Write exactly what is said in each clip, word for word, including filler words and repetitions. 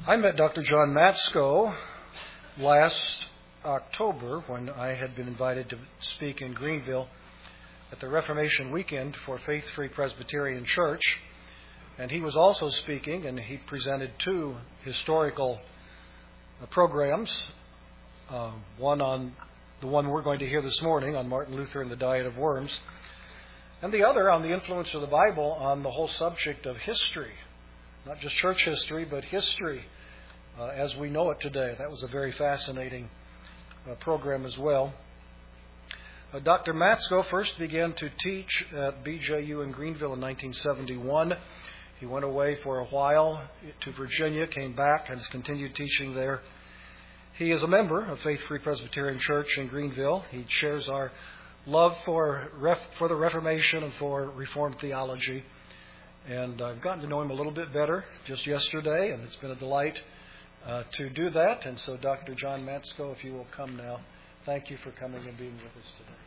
I met Doctor John Matsko last October when I had been invited to speak in Greenville at the Reformation Weekend for Faith Free Presbyterian Church. And he was also speaking, and he presented two historical uh, programs, uh, one on the one we're going to hear this morning on Martin Luther and the Diet of Worms, and the other on the influence of the Bible on the whole subject of history, not just church history, but history uh, as we know it today. That was a very fascinating uh, program as well. Uh, Doctor Matsko first began to teach at B J U in Greenville in nineteen seventy-one. He went away for a while to Virginia, came back, and has continued teaching there. He is a member of Faith Free Presbyterian Church in Greenville. He shares our love for ref, for the Reformation and for Reformed theology. And I've gotten to know him a little bit better just yesterday, and it's been a delight uh, to do that. And so, Doctor John Matsko, if you will come now. Thank you for coming and being with us today.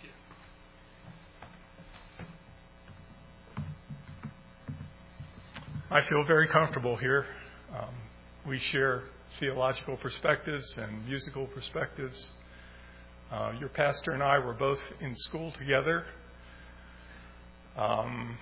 I feel very comfortable here. Um, we share theological perspectives and musical perspectives. Uh, your pastor and I were both in school together. Um,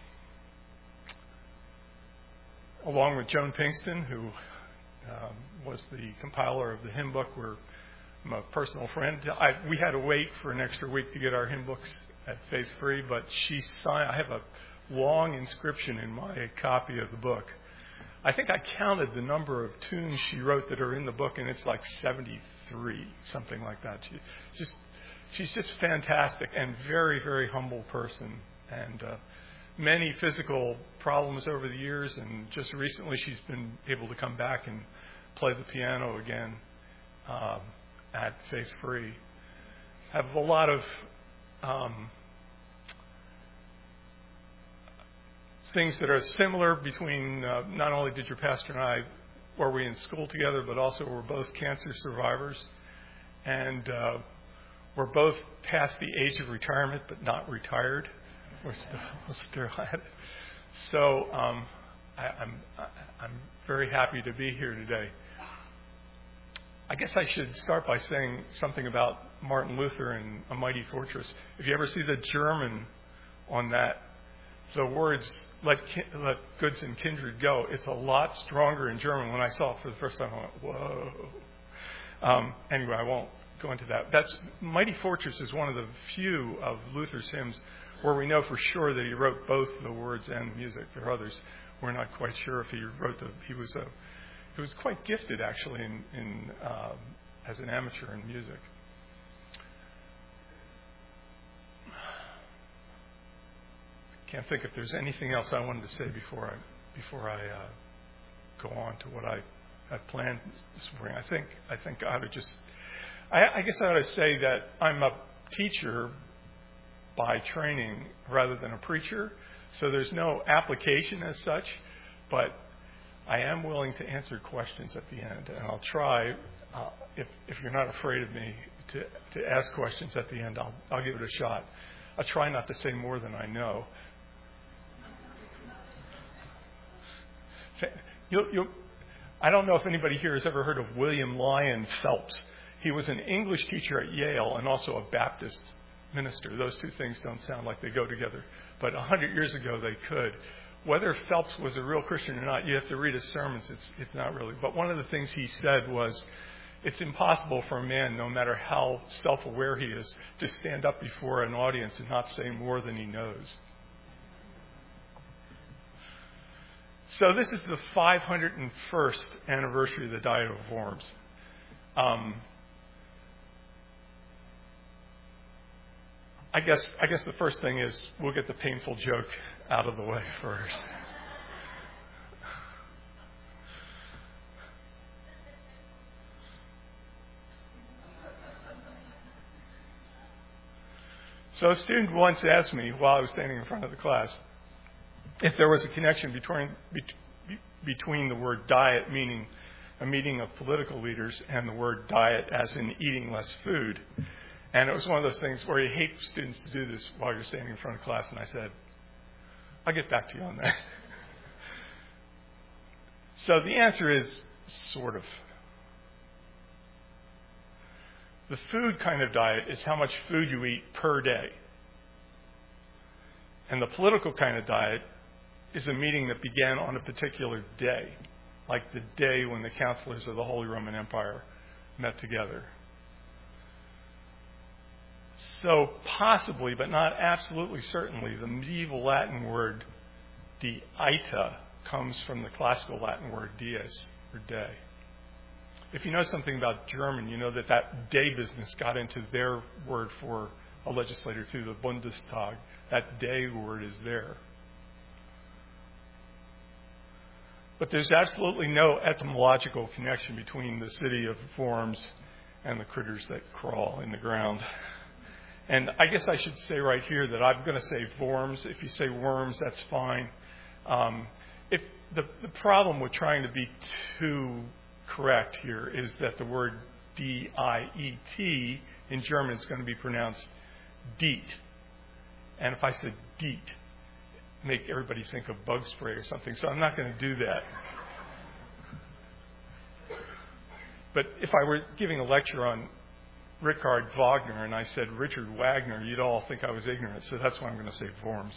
along with Joan Pinkston, who um, was the compiler of the hymn book. We're I'm a personal friend. I, we had to wait for an extra week to get our hymn books at Faith Free, but she signed. I have a long inscription in my copy of the book. I think I counted the number of tunes she wrote that are in the book, and it's like seventy-three, something like that. She just, she's just fantastic and very, very humble person. And uh, many physical problems over the years, and just recently she's been able to come back and play the piano again um, at Faith Free. Have a lot of um, things that are similar between, uh, not only did your pastor and I, were we in school together, but also we're both cancer survivors. And uh, we're both past the age of retirement, but not retired. We're still, we're still at it. So um, I, I'm, I'm very happy to be here today. I guess I should start by saying something about Martin Luther and A Mighty Fortress. If you ever see the German on that, the words, let, let goods and kindred go, it's a lot stronger in German. When I saw it for the first time, I went, whoa. Um, anyway, I won't go into that. That's Mighty Fortress is one of the few of Luther's hymns where we know for sure that he wrote both the words and the music. There are others we're not quite sure if he wrote the, he was a, he was quite gifted actually in, in um, as an amateur in music. Can't think if there's anything else I wanted to say before I before I uh, go on to what I had planned this morning. I think I think I ought to just I, I guess I ought to say that I'm a teacher by training rather than a preacher, so there's no application as such, but I am willing to answer questions at the end, and I'll try. Uh, if if you're not afraid of me to to ask questions at the end, I'll I'll give it a shot. I'll try not to say more than I know. You'll, you'll, I don't know if anybody here has ever heard of William Lyon Phelps. He was an English teacher at Yale and also a Baptist minister. Those two things don't sound like they go together, but a hundred years ago they could. Whether Phelps was a real Christian or not, you have to read his sermons. It's, it's not really. But one of the things he said was, it's impossible for a man, no matter how self-aware he is, to stand up before an audience and not say more than he knows. So this is the five hundred first anniversary of the Diet of Worms. Um, I guess I guess the first thing is we'll get the painful joke out of the way first. So a student once asked me while I was standing in front of the class if there was a connection between between the word diet, meaning a meeting of political leaders, and the word diet as in eating less food. And it was one of those things where you hate students to do this while you're standing in front of class. And I said, I'll get back to you on that. So the answer is sort of. The food kind of diet is how much food you eat per day. And the political kind of diet is a meeting that began on a particular day, like the day when the counselors of the Holy Roman Empire met together. So possibly, but not absolutely certainly, the medieval Latin word dieta comes from the classical Latin word dies, or day. If you know something about German, you know that that day business got into their word for a legislator too, the Bundestag. That day word is there. But there's absolutely no etymological connection between the city of Worms and the critters that crawl in the ground. And I guess I should say right here that I'm going to say Worms. If you say worms, that's fine. Um, if the, the problem with trying to be too correct here is that the word D I E T in German is going to be pronounced Diet. And if I said Diet, make everybody think of bug spray or something. So I'm not going to do that. But if I were giving a lecture on Richard Wagner and I said Richard Wagner, you'd all think I was ignorant. So that's why I'm going to say Worms.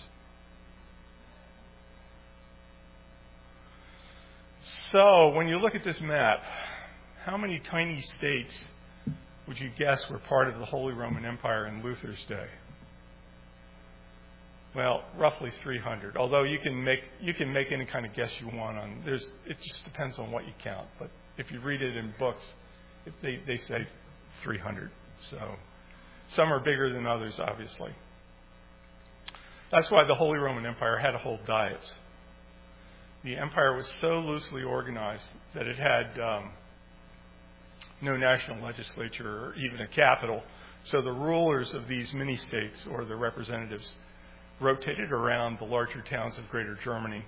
So when you look at this map, how many tiny states would you guess were part of the Holy Roman Empire in Luther's day? Well, roughly three hundred. Although you can make you can make any kind of guess you want on. There's it just depends on what you count. But if you read it in books, it, they they say three hundred. So some are bigger than others, obviously. That's why the Holy Roman Empire had to hold diets. The empire was so loosely organized that it had um, no national legislature or even a capital. So the rulers of these mini-states, or the representatives, rotated around the larger towns of Greater Germany.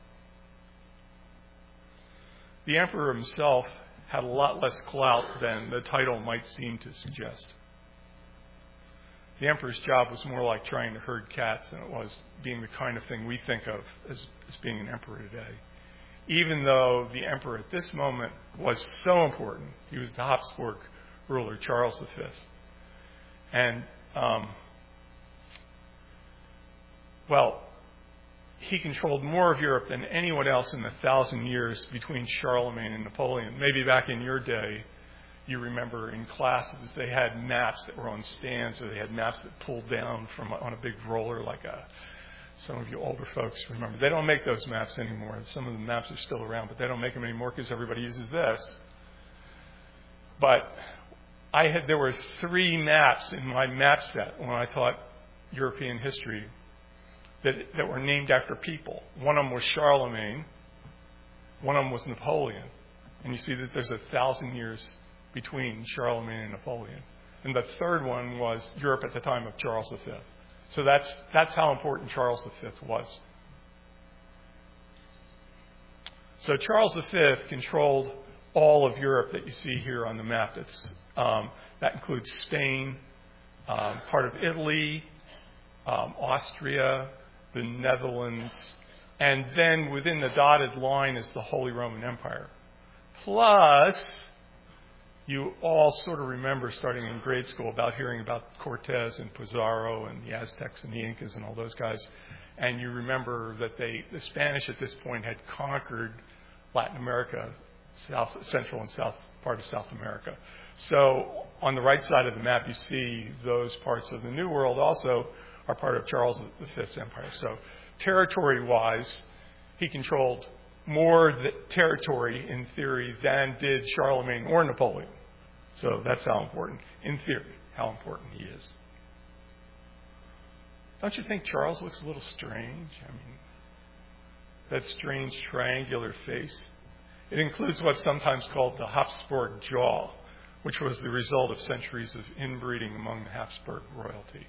The emperor himself had a lot less clout than the title might seem to suggest. The emperor's job was more like trying to herd cats than it was being the kind of thing we think of as, as being an emperor today. Even though the emperor at this moment was so important, he was the Habsburg ruler, Charles the Fifth. And, um, well, he controlled more of Europe than anyone else in the thousand years between Charlemagne and Napoleon. Maybe back in your day, you remember in classes they had maps that were on stands, or they had maps that pulled down from on a big roller, like a, some of you older folks remember. They don't make those maps anymore. Some of the maps are still around, but they don't make them anymore because everybody uses this. But I had there were three maps in my map set when I taught European history that, that were named after people. One of them was Charlemagne. One of them was Napoleon. And you see that there's a thousand years between Charlemagne and Napoleon. And the third one was Europe at the time of Charles the Fifth. So that's that's how important Charles the Fifth was. So Charles the Fifth controlled all of Europe that you see here on the map. That's, um, that includes Spain, um, part of Italy, um, Austria, the Netherlands, and then within the dotted line is the Holy Roman Empire. Plus, you all sort of remember starting in grade school about hearing about Cortez and Pizarro and the Aztecs and the Incas and all those guys. And you remember that they, the Spanish at this point had conquered Latin America, South, Central and South part of South America. So on the right side of the map, you see those parts of the New World also are part of Charles the Fifth's empire. So territory-wise, he controlled more territory in theory than did Charlemagne or Napoleon. So that's how important, in theory, how important he is. Don't you think Charles looks a little strange? I mean, that strange triangular face. It includes what's sometimes called the Habsburg jaw, which was the result of centuries of inbreeding among the Habsburg royalty.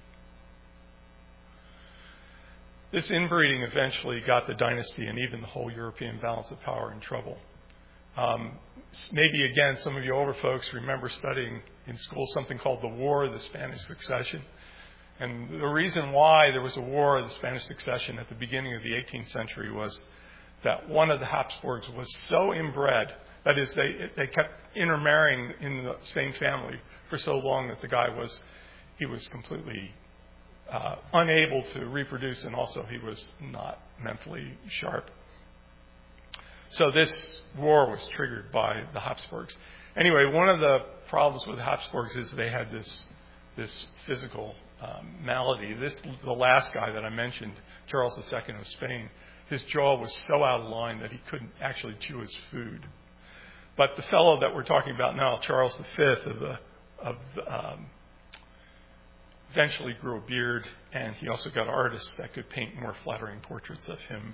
This inbreeding eventually got the dynasty and even the whole European balance of power in trouble. Um, maybe, again, some of you older folks remember studying in school something called the War of the Spanish Succession. And the reason why there was a War of the Spanish Succession at the beginning of the eighteenth century was that one of the Habsburgs was so inbred That is, they they kept intermarrying in the same family for so long that the guy was he was completely uh, unable to reproduce, and also he was not mentally sharp. So this war was triggered by the Habsburgs. Anyway, one of the problems with the Habsburgs is they had this this physical um, malady. This the last guy that I mentioned, Charles the Second of Spain. His jaw was so out of line that he couldn't actually chew his food. But the fellow that we're talking about now, Charles the Fifth, of the of um, eventually grew a beard, and he also got artists that could paint more flattering portraits of him.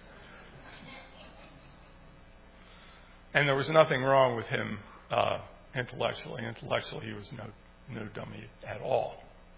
And there was nothing wrong with him uh, intellectually. Intellectually, he was no no dummy at all.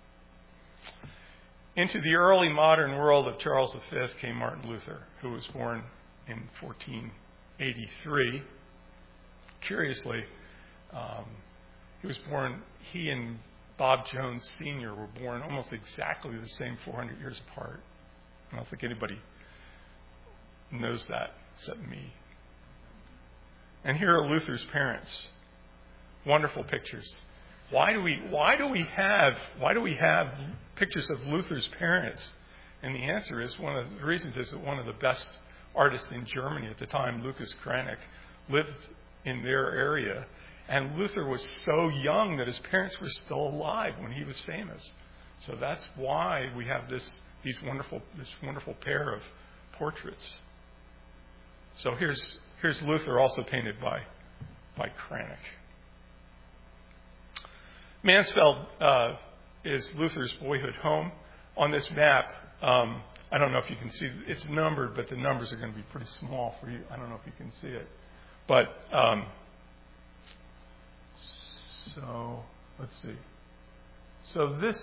Into the early modern world of Charles the Fifth came Martin Luther, who was born in fourteen eighty-three. Curiously, um, he was born, he and Bob Jones Senior were born almost exactly the same four hundred years apart. I don't think anybody knows that except me. And here are Luther's parents. Wonderful pictures. Why do we why do we have why do we have pictures of Luther's parents? And the answer is one of the reasons is that one of the best artists in Germany at the time, Lucas Cranach, lived in their area, and Luther was so young that his parents were still alive when he was famous. So that's why we have this these wonderful this wonderful pair of portraits. So here's here's Luther also painted by by Cranach. Mansfeld uh, is Luther's boyhood home. On this map, um, I don't know if you can see, it's numbered, but the numbers are going to be pretty small for you. I don't know if you can see it. But, um, so, let's see. So this,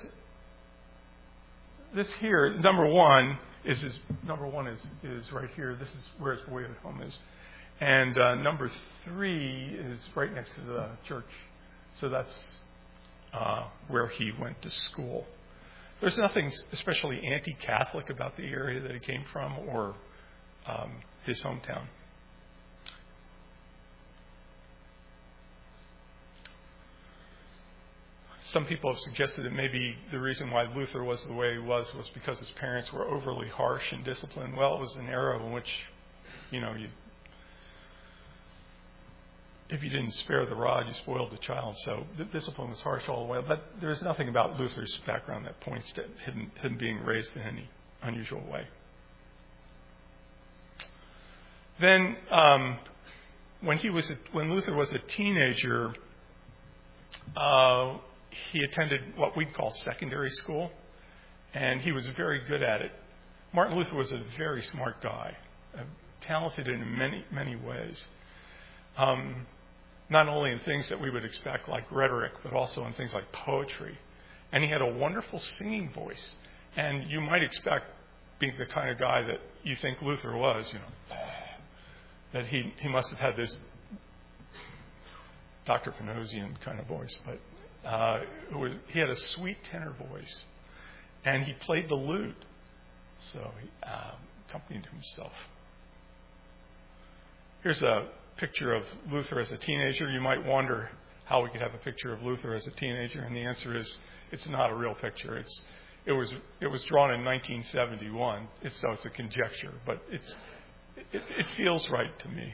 this here, number one, is his, number one is, is right here. This is where his boyhood home is. And uh, number three is right next to the church. So that's Uh, where he went to school. There's nothing especially anti-Catholic about the area that he came from or um, his hometown. Some people have suggested that maybe the reason why Luther was the way he was was because his parents were overly harsh and disciplined. Well, it was an era in which, you know, you if you didn't spare the rod, you spoiled the child. So the discipline was harsh all the way. But there's nothing about Luther's background that points to him, him being raised in any unusual way. Then, um, when he was a, when Luther was a teenager, uh, he attended what we'd call secondary school, and he was very good at it. Martin Luther was a very smart guy, uh, talented in many many ways. Um, not only in things that we would expect like rhetoric, but also in things like poetry. And he had a wonderful singing voice. And you might expect, being the kind of guy that you think Luther was, you know, that he, he must have had this Doctor Panosian kind of voice. But uh, it was, he had a sweet tenor voice. And he played the lute. So he um, accompanied himself. Here's a picture of Luther as a teenager. You might wonder how we could have a picture of Luther as a teenager, and the answer is it's not a real picture. It's it was it was drawn in nineteen seventy-one, it's, so it's a conjecture, but it's it, it feels right to me.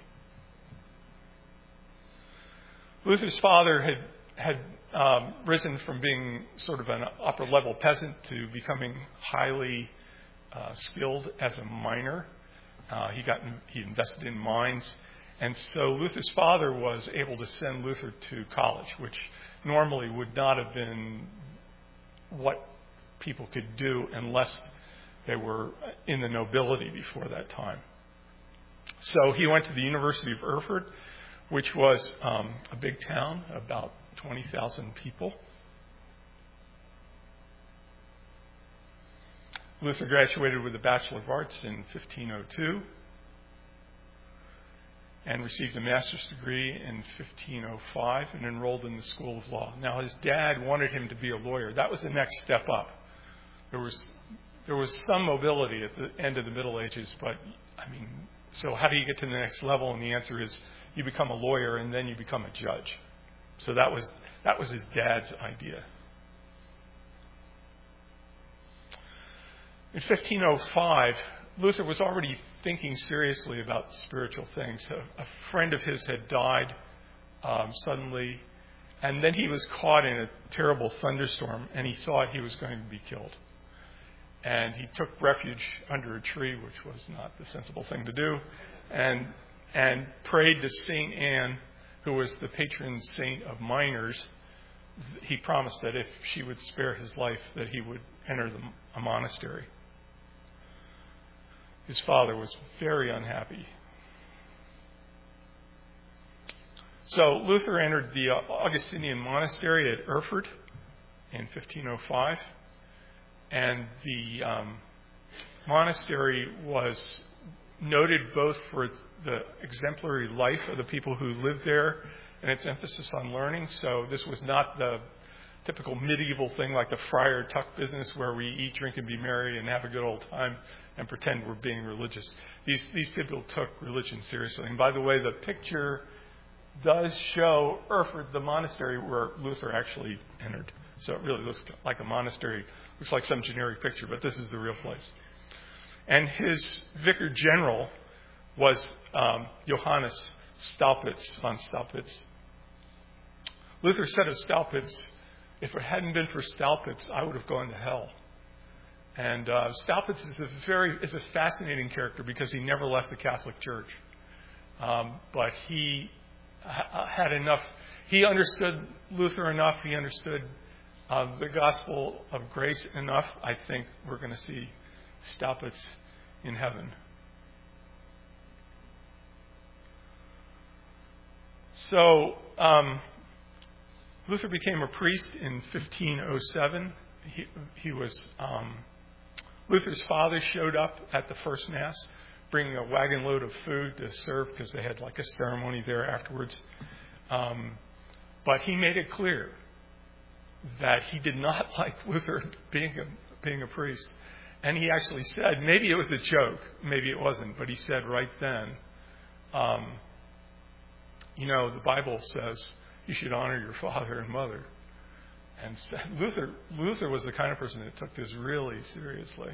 Luther's father had had um, risen from being sort of an upper level peasant to becoming highly uh, skilled as a miner. Uh, he got he invested in mines. And so Luther's father was able to send Luther to college, which normally would not have been what people could do unless they were in the nobility before that time. So he went to the University of Erfurt, which was um, a big town, about twenty thousand people. Luther graduated with a Bachelor of Arts in fifteen oh two. And received a master's degree in fifteen oh five and enrolled in the School of Law. Now, his dad wanted him to be a lawyer. That was the next step up. There was there was some mobility at the end of the Middle Ages, but, I mean, So how do you get to the next level? And the answer is you become a lawyer and then you become a judge. So that was that was his dad's idea. In fifteen oh five, Luther was already thinking seriously about spiritual things. A, a friend of his had died um, suddenly, and then he was caught in a terrible thunderstorm, and he thought he was going to be killed. And he took refuge under a tree, which was not the sensible thing to do, and and prayed to Saint Anne, who was the patron saint of miners. He promised that if she would spare his life, that he would enter the, a monastery. His father was very unhappy. So Luther entered the Augustinian monastery at Erfurt in fifteen oh five. And the um, monastery was noted both for the exemplary life of the people who lived there and its emphasis on learning. So this was not the typical medieval thing like the Friar Tuck business where we eat, drink, and be merry and have a good old time and pretend we're being religious. These, these people took religion seriously. And by the way, the picture does show Erfurt, the monastery where Luther actually entered. So it really looks like a monastery. Looks like some generic picture, but this is the real place. And his vicar general was um, Johannes Staupitz, von Staupitz. Luther said of Staupitz, if it hadn't been for Staupitz, I would have gone to hell. And uh, Staupitz is a very is a fascinating character because he never left the Catholic Church. Um, but he ha- had enough, he understood Luther enough, he understood Uh, the gospel of grace enough. I think we're going to see Staupitz in heaven. So um, Luther became a priest in fifteen oh seven. He, he was um, Luther's father showed up at the first Mass, bringing a wagon load of food to serve because they had like a ceremony there afterwards. Um, but he made it clear that he did not like Luther being a, being a priest. And he actually said, maybe it was a joke, maybe it wasn't, but he said right then, um, you know, the Bible says you should honor your father and mother. And Luther, Luther was the kind of person that took this really seriously.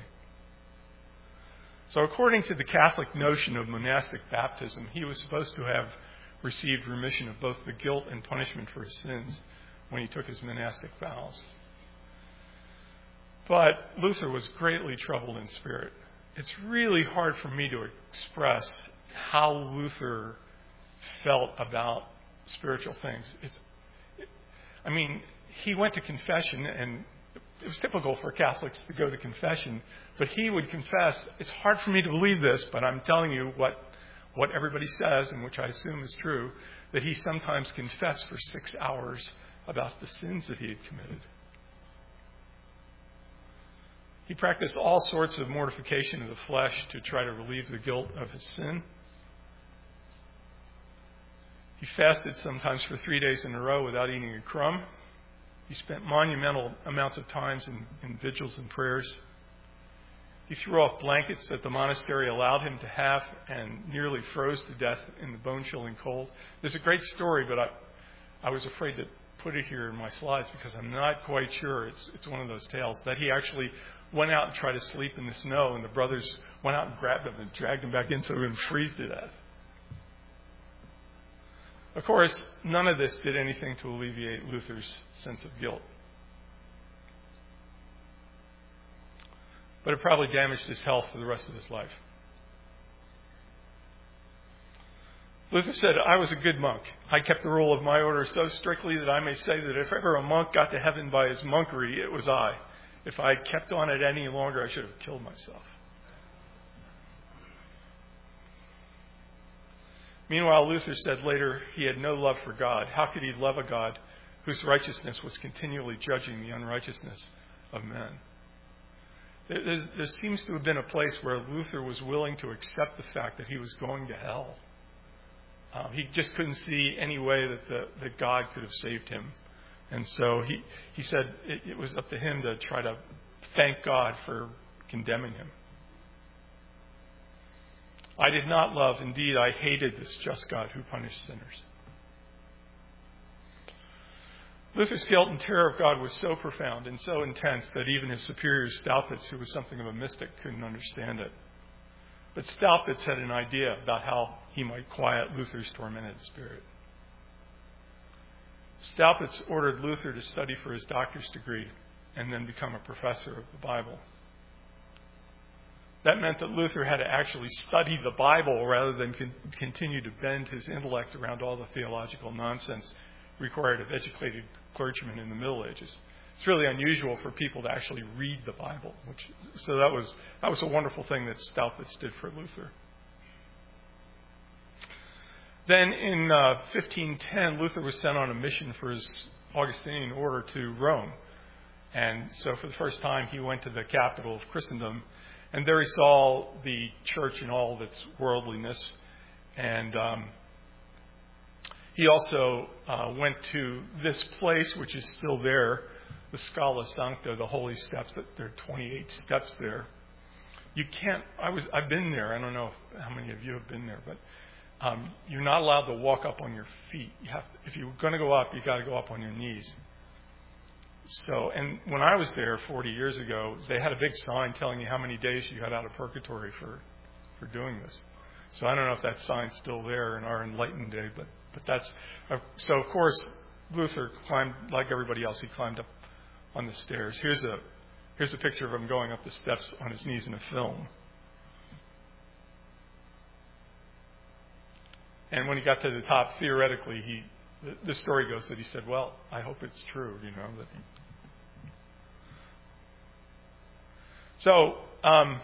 So according to the Catholic notion of monastic baptism, he was supposed to have received remission of both the guilt and punishment for his sins when he took his monastic vows. But Luther was greatly troubled in spirit. It's really hard for me to express how Luther felt about spiritual things. It's, it, I mean, he went to confession, and it was typical for Catholics to go to confession, but he would confess, it's hard for me to believe this, but I'm telling you what, what everybody says, and which I assume is true, that he sometimes confessed for six hours about the sins that he had committed. He practiced all sorts of mortification of the flesh to try to relieve the guilt of his sin. He fasted sometimes for three days in a row without eating a crumb. He spent monumental amounts of times in, in vigils and prayers. He threw off blankets that the monastery allowed him to have and nearly froze to death in the bone-chilling cold. There's a great story, but I, I was afraid to put it here in my slides because I'm not quite sure. It's, it's one of those tales that he actually went out and tried to sleep in the snow, and the brothers went out and grabbed him and dragged him back in so he wouldn't freeze to death. Of course, none of this did anything to alleviate Luther's sense of guilt. But it probably damaged his health for the rest of his life. Luther said, I was a good monk. I kept the rule of my order so strictly that I may say that if ever a monk got to heaven by his monkery, it was I. If I had kept on it any longer, I should have killed myself. Meanwhile, Luther said later he had no love for God. How could he love a God whose righteousness was continually judging the unrighteousness of men? There, there seems to have been a place where Luther was willing to accept the fact that he was going to hell. Um, he just couldn't see any way that, the, that God could have saved him. And so he, he said it, it was up to him to try to thank God for condemning him. I did not love, indeed, I hated this just God who punished sinners. Luther's guilt and terror of God was so profound and so intense that even his superior Staupitz, who was something of a mystic, couldn't understand it. But Staupitz had an idea about how he might quiet Luther's tormented spirit. Staupitz ordered Luther to study for his doctor's degree and then become a professor of the Bible. That meant that Luther had to actually study the Bible rather than con- continue to bend his intellect around all the theological nonsense required of educated clergymen in the Middle Ages. It's really unusual for people to actually read the Bible, which so that was that was a wonderful thing that Staupitz did for Luther. Then in uh, fifteen ten, Luther was sent on a mission for his Augustinian order to Rome. And so for the first time, he went to the capital of Christendom. And there he saw the church in all of its worldliness. And um, he also uh, went to this place, which is still there, the Scala Sancta, the Holy Steps. There are twenty-eight steps there. You can't, I was, I've been there. I don't know if, how many of you have been there, but um, you're not allowed to walk up on your feet. You have, if you're going to go up, you've got to go up on your knees. So, and when I was there forty years ago, they had a big sign telling you how many days you got out of purgatory for, for doing this. So I don't know if that sign's still there in our enlightened day, but, but that's, uh, so of course, Luther climbed, like everybody else, he climbed up on the stairs. Here's a, here's a picture of him going up the steps on his knees in a film. And when he got to the top, theoretically, he, the, the story goes that he said, well, I hope it's true, you know, that he, So, um,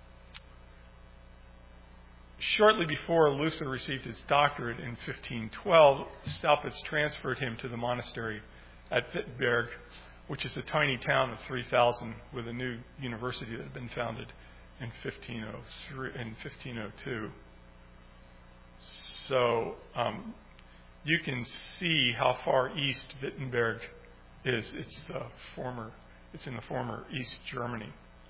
shortly before Luther received his doctorate in fifteen twelve, Staupitz transferred him to the monastery at Wittenberg, which is a tiny town of three thousand with a new university that had been founded in fifteen oh three, in fifteen oh two. So, um, you can see how far east Wittenberg is. It's the former, it's in the former East Germany.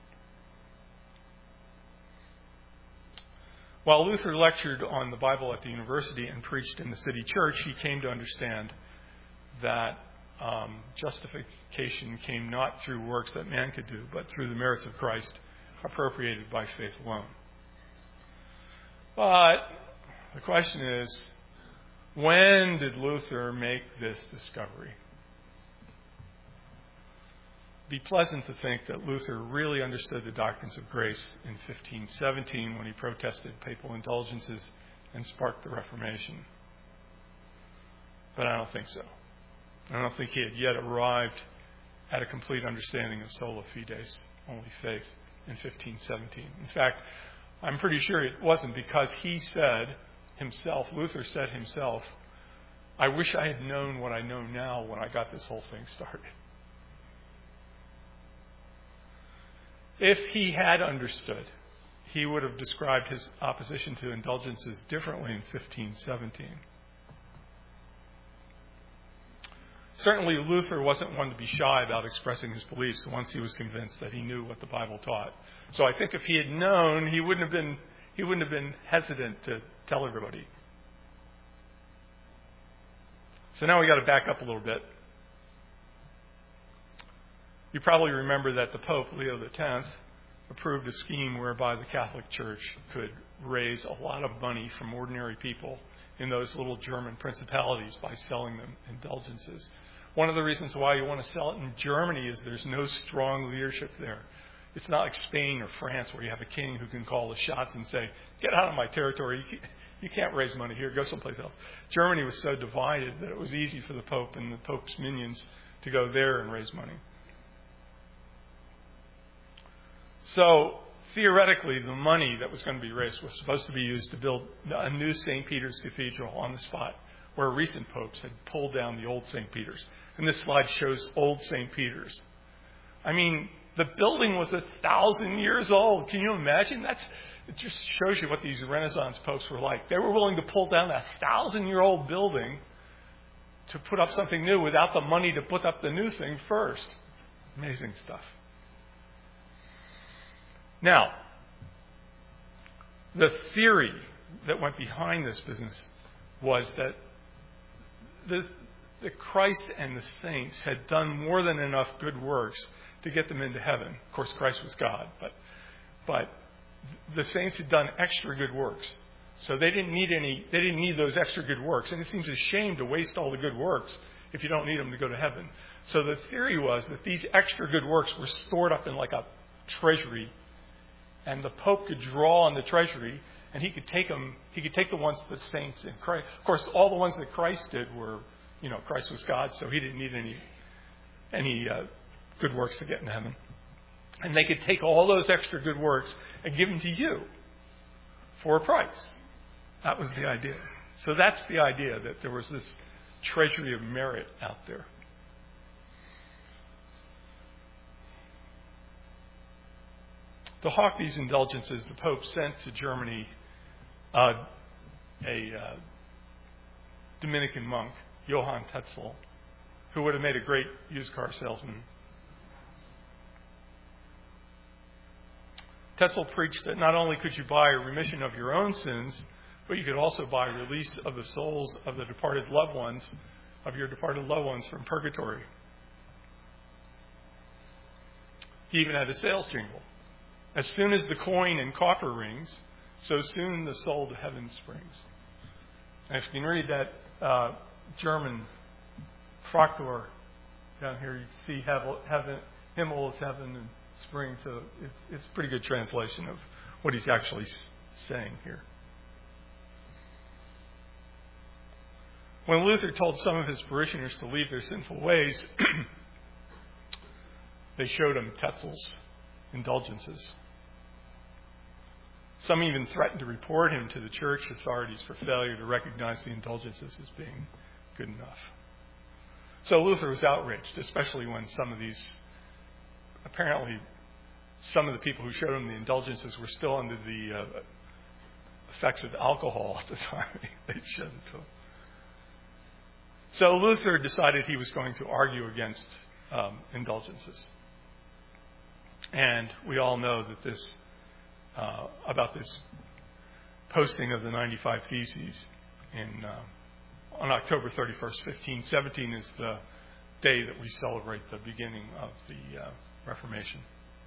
While Luther lectured on the Bible at the university and preached in the city church, he came to understand that um, justification came not through works that man could do, but through the merits of Christ, appropriated by faith alone. But the question is, when did Luther make this discovery? It'd be pleasant to think that Luther really understood the doctrines of grace in fifteen seventeen when he protested papal indulgences and sparked the Reformation. But I don't think so. I don't think he had yet arrived at a complete understanding of sola fides, only faith, in fifteen seventeen. In fact, I'm pretty sure it wasn't, because he said himself, Luther said himself, I wish I had known what I know now when I got this whole thing started. If he had understood, he would have described his opposition to indulgences differently in fifteen seventeen. Certainly, Luther wasn't one to be shy about expressing his beliefs once he was convinced that he knew what the Bible taught. So I think if he had known, he wouldn't have been he wouldn't have been hesitant to tell everybody. So now we got to back up a little bit. You probably remember that the Pope, Leo the tenth, approved a scheme whereby the Catholic Church could raise a lot of money from ordinary people in those little German principalities by selling them indulgences. One of the reasons why you want to sell it in Germany is there's no strong leadership there. It's not like Spain or France where you have a king who can call the shots and say, get out of my territory. You can't raise money here. Go someplace else. Germany was so divided that it was easy for the Pope and the Pope's minions to go there and raise money. So, theoretically, the money that was going to be raised was supposed to be used to build a new Saint Peter's Cathedral on the spot where recent popes had pulled down the old Saint Peter's. And this slide shows old Saint Peter's. I mean, the building was a thousand years old. Can you imagine? That's, it just shows you what these Renaissance popes were like. They were willing to pull down a thousand-year-old building to put up something new without the money to put up the new thing first. Amazing stuff. Now, The theory that went behind this business was that the, the Christ and the saints had done more than enough good works to get them into heaven. Of course, Christ was God, but but the saints had done extra good works. So they didn't need any, they didn't need those extra good works. And it seems a shame to waste all the good works if you don't need them to go to heaven. So the theory was that these extra good works were stored up in like a treasury, and the Pope could draw on the treasury, and he could take them, he could take the ones that the saints in Christ. Of course, all the ones that Christ did were, you know, Christ was God, so he didn't need any, any uh, good works to get into heaven. And they could take all those extra good works and give them to you for a price. That was the idea. So that's the idea, that there was this treasury of merit out there. To hawk these indulgences, the Pope sent to Germany uh, a uh, Dominican monk, Johann Tetzel, who would have made a great used car salesman. Tetzel preached that not only could you buy a remission of your own sins, but you could also buy release of the souls of the departed loved ones, of your departed loved ones from purgatory. He even had a sales jingle. As soon as the coin and coffer rings, so soon the soul to heaven springs. And if you can read that uh, German Fraktur down here, you see heaven, Himmel is heaven and spring. So it's, it's a pretty good translation of what he's actually saying here. When Luther told some of his parishioners to leave their sinful ways, they showed him Tetzel's indulgences. Some even threatened to report him to the church authorities for failure to recognize the indulgences as being good enough. So Luther was outraged, especially when some of these, apparently some of the people who showed him the indulgences were still under the uh, effects of alcohol at the time they showed it to him. So Luther decided he was going to argue against um, indulgences. And we all know that this, uh, about this posting of the ninety-five Theses in, uh, on October thirty-first, fifteen seventeen is the day that we celebrate the beginning of the uh, Reformation.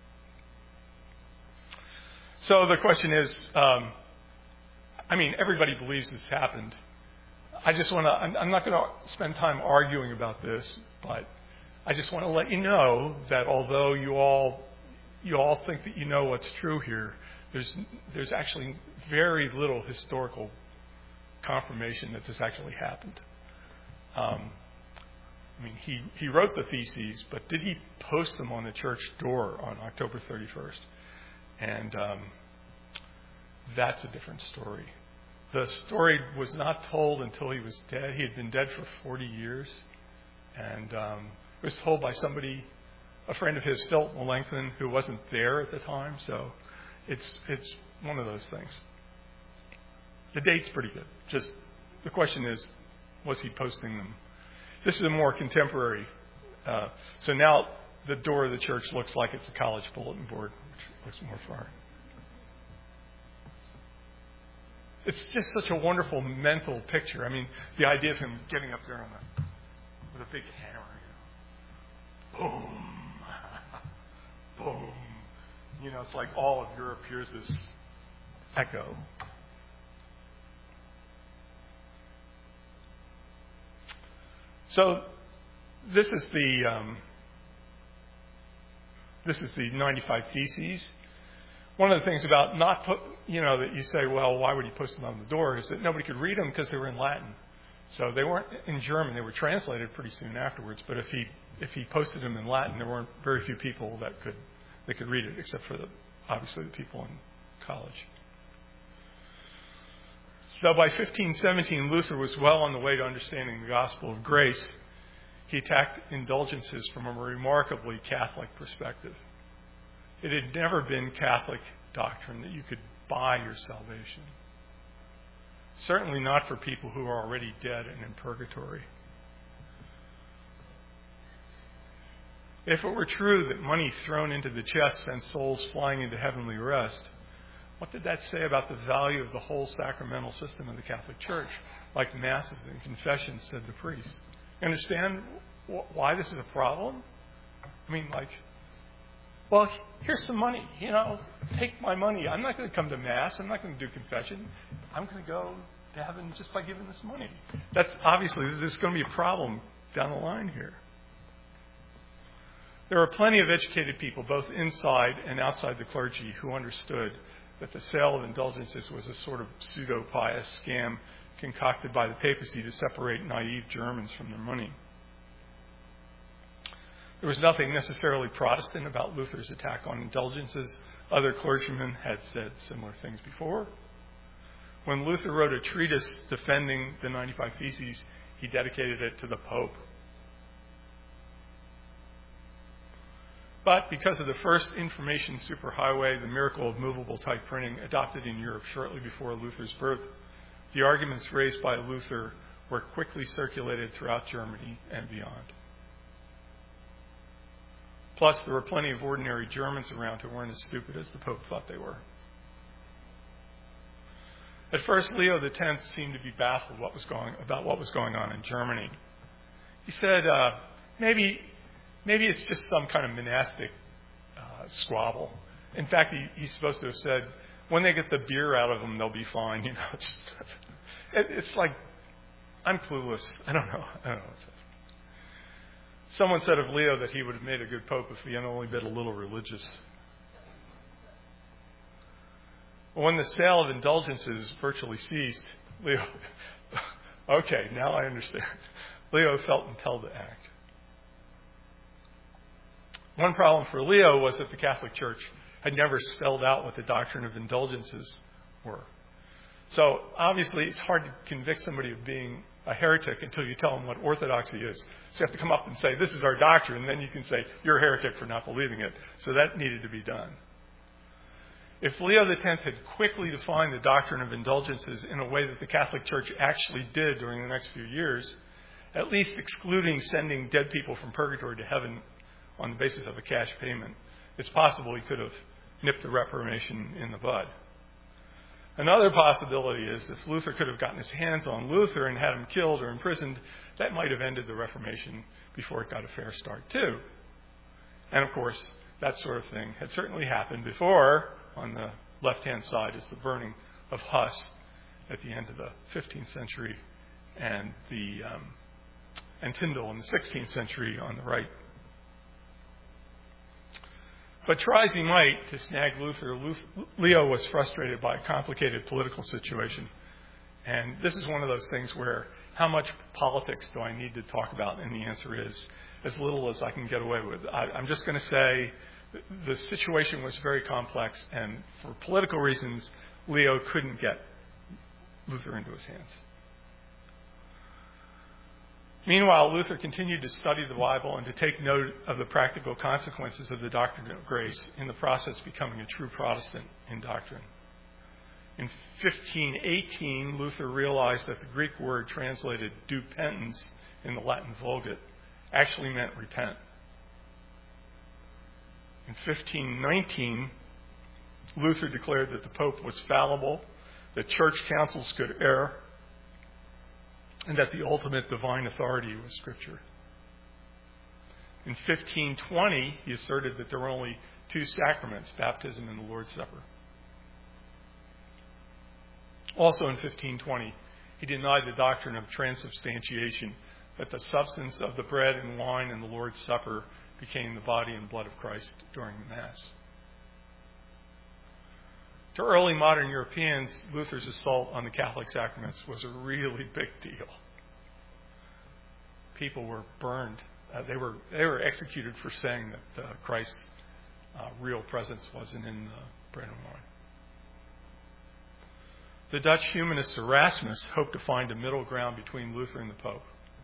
So the question is, um, I mean, everybody believes this happened. I just want to, I'm, I'm not going to spend time arguing about this, but I just want to let you know that although you all, you all think that you know what's true here, there's, there's actually very little historical confirmation that this actually happened. Um, I mean, he, he wrote the Theses, but did he post them on the church door on October thirty-first? And um, that's a different story. The story was not told until he was dead. He had been dead for forty years. And um, it was told by somebody, a friend of his, Philip Melanchthon, who wasn't there at the time. So it's it's one of those things. The date's pretty good. Just the question is, was he posting them? This is a more contemporary. Uh, so now the door of the church looks like it's a college bulletin board, which looks more far. It's just such a wonderful mental picture. I mean, the idea of him getting up there on a, with a big hammer, you know, boom, boom. You know, it's like all of Europe hears this echo. So this is the um, this is the ninety-five Theses. One of the things about not put, you know, that you say, well, why would he post them on the door, is that nobody could read them because they were in Latin. So they weren't in German. They were translated pretty soon afterwards. But if he if he posted them in Latin, there weren't very few people that could that could read it, except for the obviously the people in college. So by fifteen seventeen, Luther was well on the way to understanding the gospel of grace. He attacked indulgences from a remarkably Catholic perspective. It had never been Catholic doctrine that you could buy your salvation. Certainly not for people who are already dead and in purgatory. If it were true that money thrown into the chest sent souls flying into heavenly rest, What did that say about the value of the whole sacramental system of the Catholic Church? Like masses and confessions, said the priest. You understand wh- why this is a problem? I mean, like, well, here's some money. You know, take my money. I'm not going to come to Mass. I'm not going to do confession. I'm going to go to heaven just by giving this money. That's obviously, there's going to be a problem down the line here. There are plenty of educated people, both inside and outside the clergy, who understood that the sale of indulgences was a sort of pseudo-pious scam concocted by the papacy to separate naive Germans from their money. There was nothing necessarily Protestant about Luther's attack on indulgences. Other clergymen had said similar things before. When Luther wrote a treatise defending the ninety-five Theses, he dedicated it to the Pope. But because of the first information superhighway, the miracle of movable type printing, adopted in Europe shortly before Luther's birth, the arguments raised by Luther were quickly circulated throughout Germany and beyond. Plus, there were plenty of ordinary Germans around who weren't as stupid as the Pope thought they were. At first, Leo the Tenth seemed to be baffled what was going, about what was going on in Germany. He said, uh, maybe... Maybe it's just some kind of monastic uh, squabble. In fact, he, he's supposed to have said, when they get the beer out of them, they'll be fine. You know, it's, just, it, it's like, I'm clueless. I don't know. I don't know what's that. Someone said of Leo that he would have made a good pope if he had only been a little religious. Well, when the sale of indulgences virtually ceased, Leo, okay, now I understand. Leo felt impelled to act. One problem for Leo was that the Catholic Church had never spelled out what the doctrine of indulgences were. So obviously it's hard to convict somebody of being a heretic until you tell them what orthodoxy is. So you have to come up and say, this is our doctrine, and then you can say, you're a heretic for not believing it. So that needed to be done. If Leo the Tenth had quickly defined the doctrine of indulgences in a way that the Catholic Church actually did during the next few years, at least excluding sending dead people from purgatory to heaven on the basis of a cash payment, it's possible he could have nipped the Reformation in the bud. Another possibility is if Luther could have gotten his hands on Luther and had him killed or imprisoned, that might have ended the Reformation before it got a fair start too. And of course, that sort of thing had certainly happened before. On the left-hand side is the burning of Huss at the end of the fifteenth century, and the um, and Tyndale in the sixteenth century on the right. But try as he might to snag Luther, Leo was frustrated by a complicated political situation. And this is one of those things where, how much politics do I need to talk about? And the answer is, as little as I can get away with. I, I'm just going to say the situation was very complex, and for political reasons, Leo couldn't get Luther into his hands. Meanwhile, Luther continued to study the Bible and to take note of the practical consequences of the doctrine of grace, in the process becoming a true Protestant in doctrine. In fifteen eighteen, Luther realized that the Greek word translated do penance in the Latin Vulgate actually meant repent. In fifteen nineteen, Luther declared that the Pope was fallible, that church councils could err, and that the ultimate divine authority was Scripture. In fifteen twenty, he asserted that there were only two sacraments, baptism and the Lord's Supper. Also in fifteen twenty, he denied the doctrine of transubstantiation, that the substance of the bread and wine in the Lord's Supper became the body and blood of Christ during the Mass. To early modern Europeans, Luther's assault on the Catholic sacraments was a really big deal. People were burned. Uh, they were they were executed for saying that uh, Christ's uh, real presence wasn't in the bread and wine. The Dutch humanist Erasmus hoped to find a middle ground between Luther and the Pope.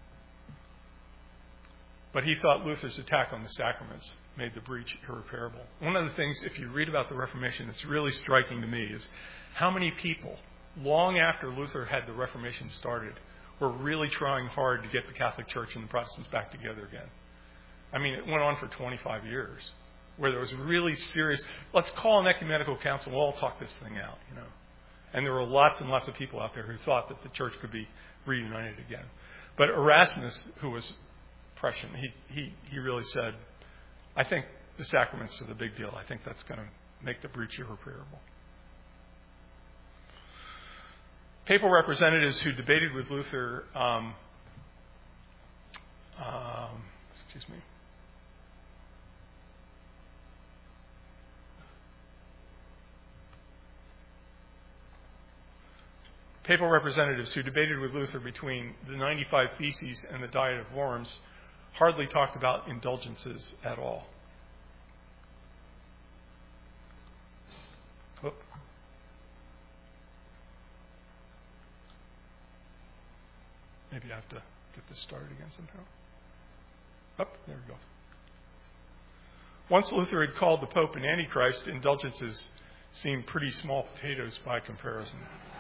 But he thought Luther's attack on the sacraments made the breach irreparable. One of the things, if you read about the Reformation, that's really striking to me is how many people, long after Luther had the Reformation started, were really trying hard to get the Catholic Church and the Protestants back together again. I mean, it went on for twenty-five years. where there was really serious, let's call an ecumenical council, we'll all talk this thing out, you know. And there were lots and lots of people out there who thought that the church could be reunited again. But Erasmus, who was Prussian, he, he, he really said, I think the sacraments are the big deal. I think that's going to make the breach irreparable. Papal representatives who debated with Luther, um, um, excuse me, Papal representatives who debated with Luther between the ninety-five Theses and the Diet of Worms hardly talked about indulgences at all. Whoop. Maybe I have to get this started again somehow. Oh, there we go. Once Luther had called the Pope an Antichrist, indulgences seemed pretty small potatoes by comparison.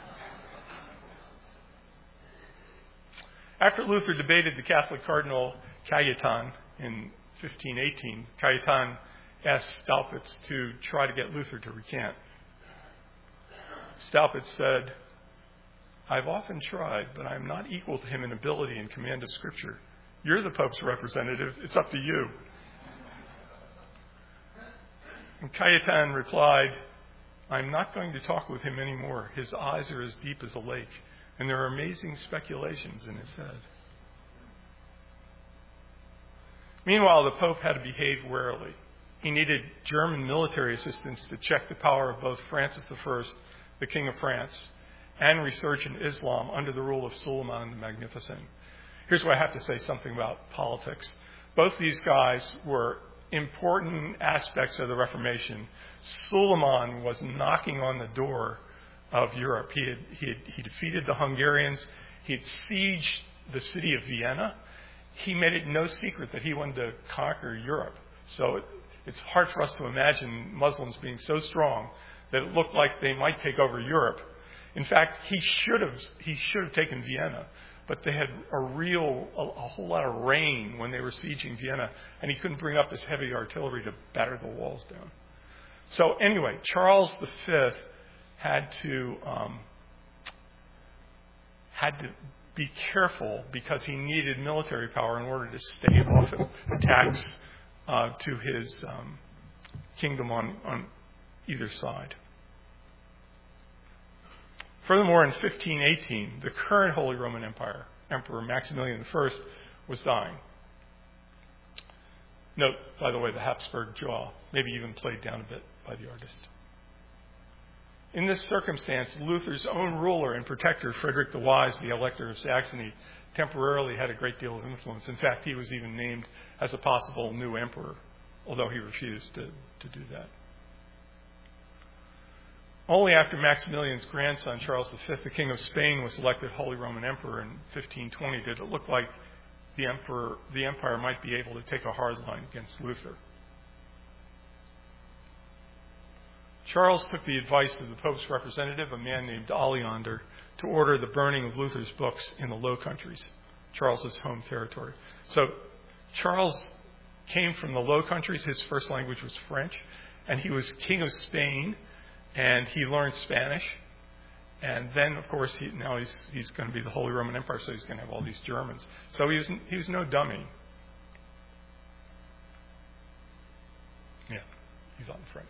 After Luther debated the Catholic Cardinal Cajetan in fifteen eighteen, Cajetan asked Staupitz to try to get Luther to recant. Staupitz said, I've often tried, but I'm not equal to him in ability and command of Scripture. You're the Pope's representative. It's up to you. And Cajetan replied, I'm not going to talk with him anymore. His eyes are as deep as a lake, and there are amazing speculations in his head. Meanwhile, the Pope had to behave warily. He needed German military assistance to check the power of both Francis the First, the King of France, and resurgent Islam under the rule of Suleiman the Magnificent. Here's where I have to say something about politics. Both these guys were important aspects of the Reformation. Suleiman was knocking on the door of Europe. He had, he had, he defeated the Hungarians. He had sieged the city of Vienna. He made it no secret that he wanted to conquer Europe. So it, it's hard for us to imagine Muslims being so strong that it looked like they might take over Europe. In fact, he should have he should have taken Vienna, but they had a real a, a whole lot of rain when they were sieging Vienna, and he couldn't bring up this heavy artillery to batter the walls down. So anyway, Charles the Fifth had to um, had to be careful because he needed military power in order to stave off attacks uh, to his um, kingdom on, on either side. Furthermore, in fifteen eighteen, the current Holy Roman Empire, Emperor Maximilian the First, was dying. Note, by the way, the Habsburg jaw, maybe even played down a bit by the artist. In this circumstance, Luther's own ruler and protector, Frederick the Wise, the Elector of Saxony, temporarily had a great deal of influence. In fact, he was even named as a possible new emperor, although he refused to, to do that. Only after Maximilian's grandson, Charles the Fifth, the King of Spain, was elected Holy Roman Emperor in fifteen twenty did it look like the emperor, the empire might be able to take a hard line against Luther. Charles took the advice of the Pope's representative, a man named Aleander, to order the burning of Luther's books in the Low Countries, Charles's home territory. So Charles came from the Low Countries. His first language was French, and he was King of Spain, and he learned Spanish. And then, of course, he, now he's he's going to be the Holy Roman Empire, so he's going to have all these Germans. So he was he was no dummy. Yeah, he's on French.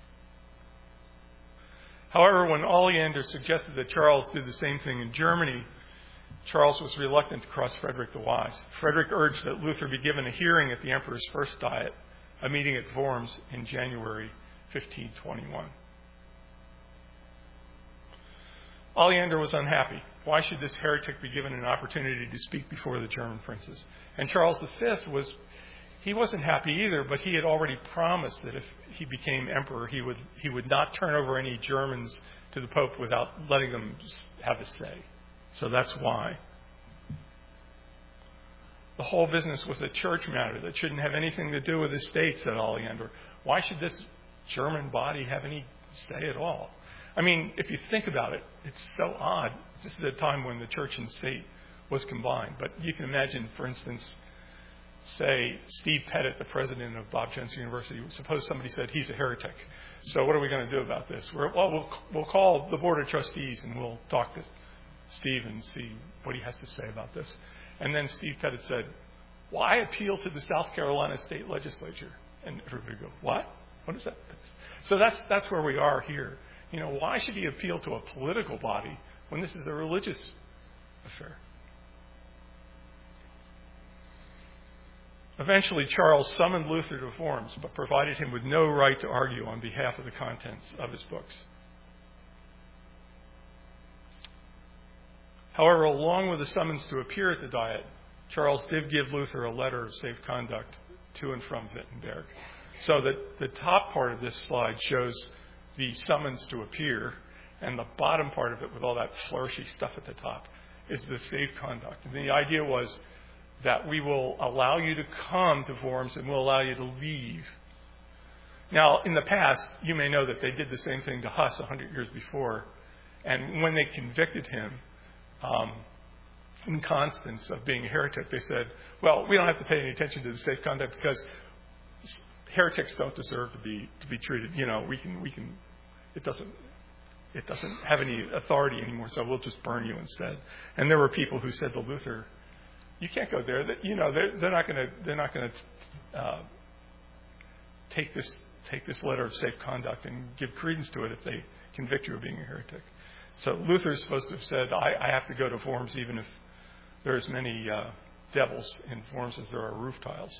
However, when Aleander suggested that Charles do the same thing in Germany, Charles was reluctant to cross Frederick the Wise. Frederick urged that Luther be given a hearing at the emperor's first diet, a meeting at Worms in January fifteen twenty-one. Aleander was unhappy. Why should this heretic be given an opportunity to speak before the German princes? And Charles the Fifth was, he wasn't happy either, but he had already promised that if he became emperor, he would he would not turn over any Germans to the Pope without letting them have a say. So that's why. The whole business was a church matter that shouldn't have anything to do with the state, said Aleander. Why should this German body have any say at all? I mean, if you think about it, it's so odd. This is a time when the church and state was combined. But you can imagine, for instance, say, Steve Pettit, the president of Bob Jones University, suppose somebody said he's a heretic. So what are we going to do about this? We're, well, we'll, we'll call the board of trustees and we'll talk to Steve and see what he has to say about this. And then Steve Pettit said, well, I appeal to the South Carolina state legislature. And everybody go, what? What is that? So that's that's where we are here. You know, why should he appeal to a political body when this is a religious affair? Eventually, Charles summoned Luther to Worms, but provided him with no right to argue on behalf of the contents of his books. However, along with the summons to appear at the Diet, Charles did give Luther a letter of safe conduct to and from Wittenberg. So that the top part of this slide shows the summons to appear, and the bottom part of it with all that flourishy stuff at the top is the safe conduct. And the idea was that we will allow you to come to Worms and we'll allow you to leave. Now, in the past, you may know that they did the same thing to Huss one hundred years before. And when they convicted him um, in Constance of being a heretic, they said, well, we don't have to pay any attention to the safe conduct because heretics don't deserve to be to be treated. You know, we can we can. It doesn't it doesn't have any authority anymore, so we'll just burn you instead. And there were people who said to Luther, you can't go there. That, you know, they're, they're not going to they're not going to uh, take this take this letter of safe conduct and give credence to it if they convict you of being a heretic. So Luther is supposed to have said, I, I have to go to Worms even if there are as many uh, devils in Worms as there are roof tiles.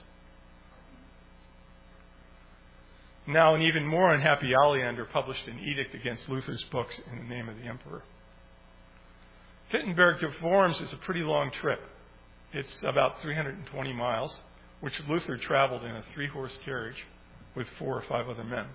Now, an even more unhappy Aleander published an edict against Luther's books in the name of the emperor. Wittenberg to Worms is a pretty long trip. It's about three hundred twenty miles, which Luther traveled in a three-horse carriage with four or five other men.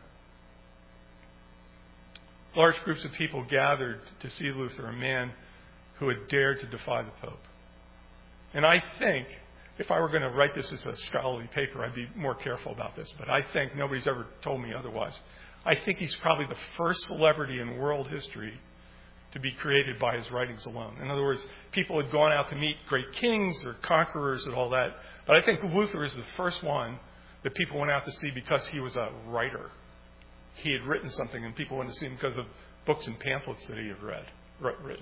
Large groups of people gathered to see Luther, a man who had dared to defy the Pope. And I think, if I were going to write this as a scholarly paper, I'd be more careful about this. But I think nobody's ever told me otherwise. I think he's probably the first celebrity in world history to be created by his writings alone. In other words, people had gone out to meet great kings or conquerors and all that. But I think Luther is the first one that people went out to see because he was a writer. He had written something and people went to see him because of books and pamphlets that he had read, written.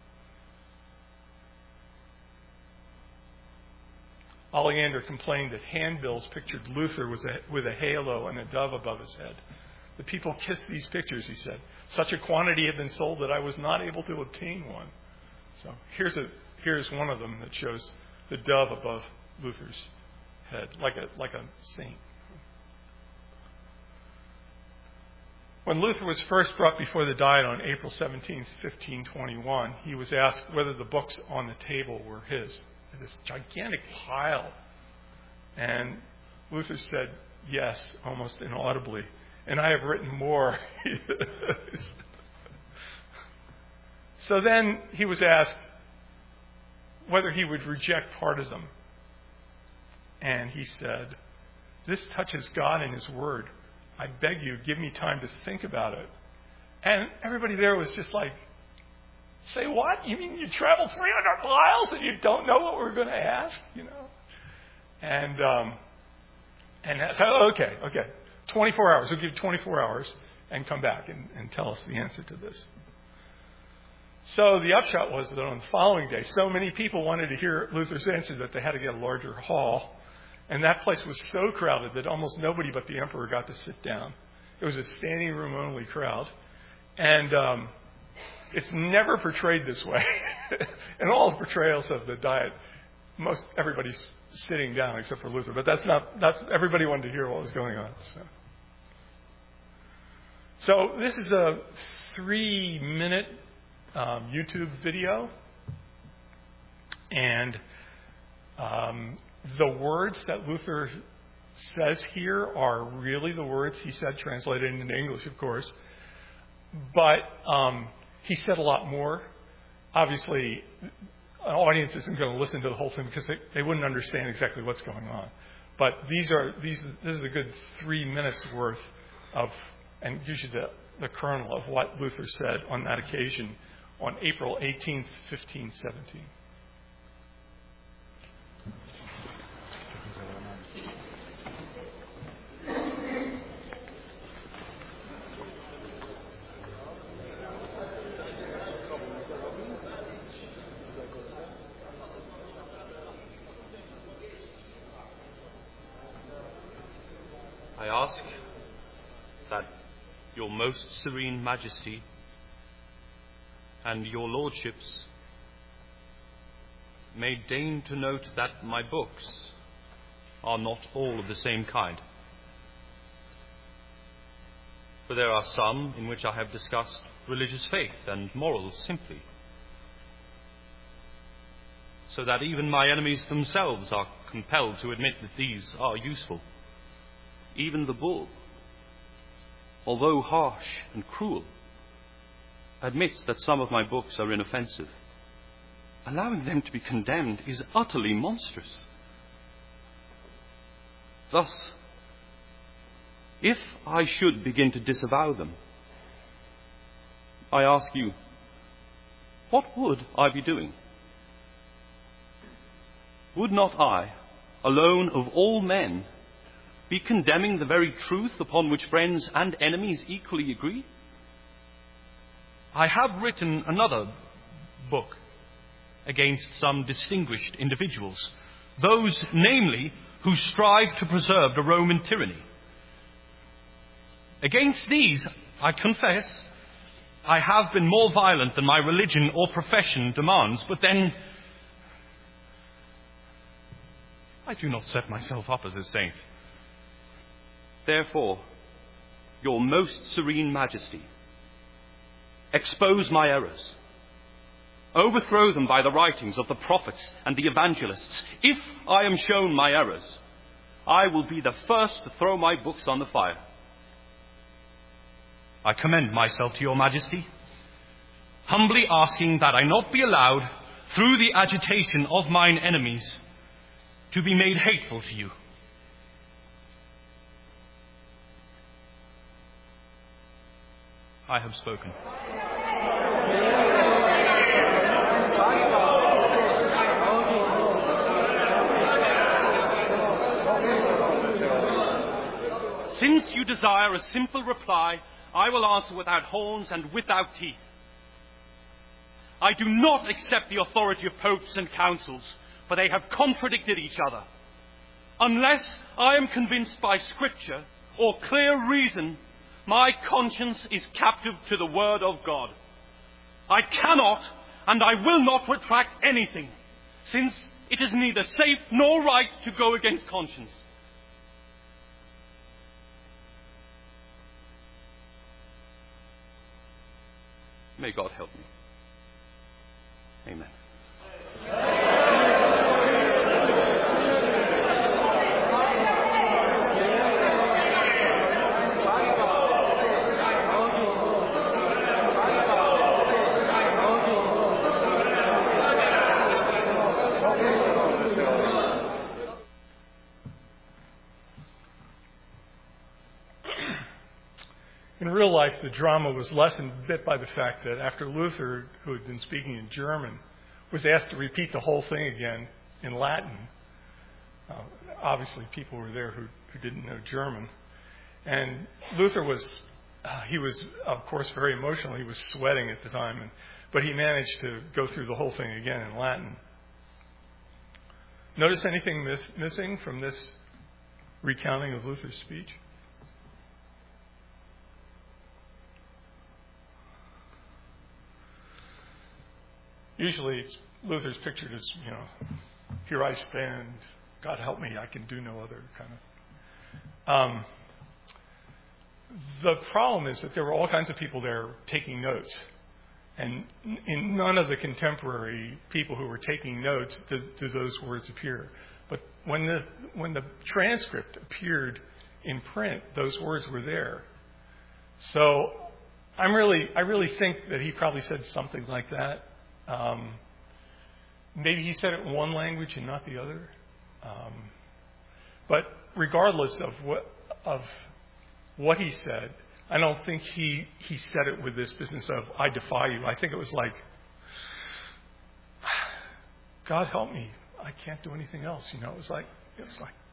Aleander complained that handbills pictured Luther with a, with a halo and a dove above his head. The people kissed these pictures, he said. Such a quantity had been sold that I was not able to obtain one. So here's a here's one of them that shows the dove above Luther's head, like a like a saint. When Luther was first brought before the Diet on April seventeenth, fifteen twenty-one, he was asked whether the books on the table were his. This gigantic pile. And Luther said, yes, almost inaudibly. And I have written more. So then he was asked whether he would reject partism. And he said, this touches God and His Word. I beg you, give me time to think about it. And everybody there was just like, say what? You mean you traveled three hundred miles and you don't know what we're going to ask? You know? And, um, and so, okay, okay. twenty-four hours. We'll give you twenty-four hours and come back and, and tell us the answer to this. So the upshot was that on the following day, so many people wanted to hear Luther's answer that they had to get a larger hall. And that place was so crowded that almost nobody but the emperor got to sit down. It was a standing room only crowd. And um, it's never portrayed this way. In all the portrayals of the Diet, most everybody's sitting down except for Luther. But that's not, that's, everybody wanted to hear what was going on. So, so this is a three minute um, YouTube video. And um, the words that Luther says here are really the words he said, translated into English, of course. But um, he said a lot more. Obviously, an audience isn't going to listen to the whole thing because they, they wouldn't understand exactly what's going on. But these are these. This is a good three minutes worth of, and usually the, the kernel of what Luther said on that occasion on April eighteenth, fifteen seventeen. I ask that your most serene majesty and your lordships may deign to note that my books are not all of the same kind. For there are some in which I have discussed religious faith and morals simply, so that even my enemies themselves are compelled to admit that these are useful. Even the bull, although harsh and cruel, admits that some of my books are inoffensive. Allowing them to be condemned is utterly monstrous. Thus, if I should begin to disavow them, I ask you, what would I be doing? Would not I, alone of all men, be condemning the very truth upon which friends and enemies equally agree? I have written another book against some distinguished individuals, those, namely, who strive to preserve the Roman tyranny. Against these, I confess, I have been more violent than my religion or profession demands, but then I do not set myself up as a saint. Therefore, your most serene majesty, expose my errors. Overthrow them by the writings of the prophets and the evangelists. If I am shown my errors, I will be the first to throw my books on the fire. I commend myself to your majesty, humbly asking that I not be allowed, through the agitation of mine enemies, to be made hateful to you. I have spoken. Since you desire a simple reply, I will answer without horns and without teeth. I do not accept the authority of popes and councils, for they have contradicted each other. Unless I am convinced by Scripture or clear reason, my conscience is captive to the word of God. I cannot and I will not retract anything, since it is neither safe nor right to go against conscience. May God help me. Amen. In real life, the drama was lessened a bit by the fact that after Luther, who had been speaking in German, was asked to repeat the whole thing again in Latin, uh, obviously people were there who, who didn't know German. And Luther was, uh, he was, of course, very emotional. He was sweating at the time, and, but he managed to go through the whole thing again in Latin. Notice anything miss, missing from this recounting of Luther's speech? Usually it's, Luther's pictured as, you know, here I stand, God help me, I can do no other kind of. Um, the problem is that there were all kinds of people there taking notes. And in none of the contemporary people who were taking notes do, do those words appear. But when the, when the transcript appeared in print, those words were there. So I'm really, I really think that he probably said something like that. Um, maybe he said it in one language and not the other. Um, but regardless of what of what he said, I don't think he, he said it with this business of, I defy you. I think it was like, God help me, I can't do anything else. You know, it was like, it was like.